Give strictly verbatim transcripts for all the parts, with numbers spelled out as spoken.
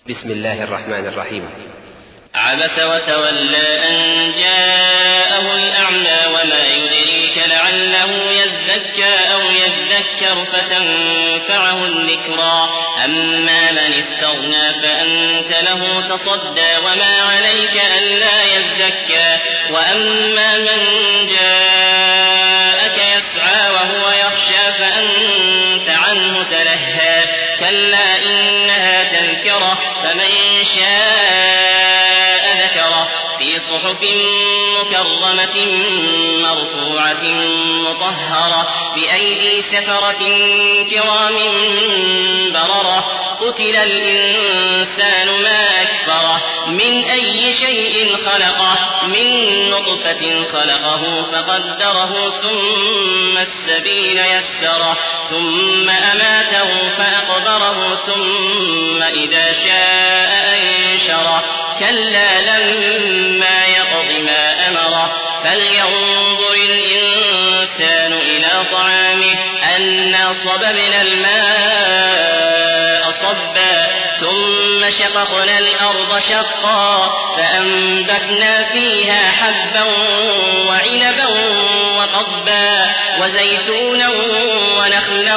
بسم الله الرحمن الرحيم. عبس وتولى أن جاءه الأعمى وما يدريك لعله يزكى أو يذكر فتنفعه الذكرى أما من استغنى فأنت له تصدى وما عليك ألا يزكى وأما من جاءك يسعى وهو يخشى فأنت عنه تلهى كلا إنها تذكرة فمن شاء ذكره في صحف مكرمة مرفوعة مطهرة بأيدي سفرة كرام بررة قتل الإنسان ما أكفره من أي شيء خلقه من نطفة خلقه فقدره ثم السبيل يسره ثم أماته فأقبره ثم إذا شاء أنشره كلا لما يقض ما أمره فلينظر الإنسان إلى طعامه أنا صببنا الماء صبا ثم شققنا الأرض شقا فأنبتنا فيها حبا وعنبا وقضبا وزيتونا ونخلا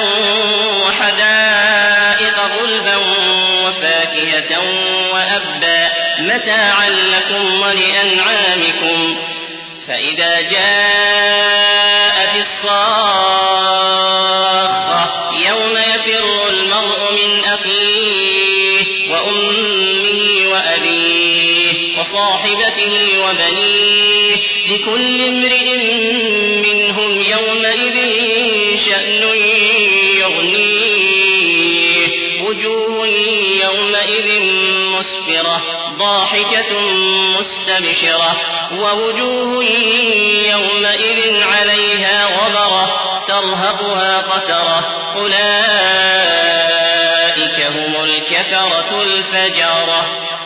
وحدائق غلبا وفاكهة وأبا متاعا لكم ولأنعامكم فإذا جاءت الصاخة يوم يفر المرء من أخيه وأمه وأبيه وصاحبته وبنيه لكل امرئ منهم يومئذ شأن يغنيه وجوه يومئذ مسفرة ضاحكة مستبشرة ووجوه يومئذ عليها غبرة ترهقها قترة أولئك هم الكفرة الفجرة.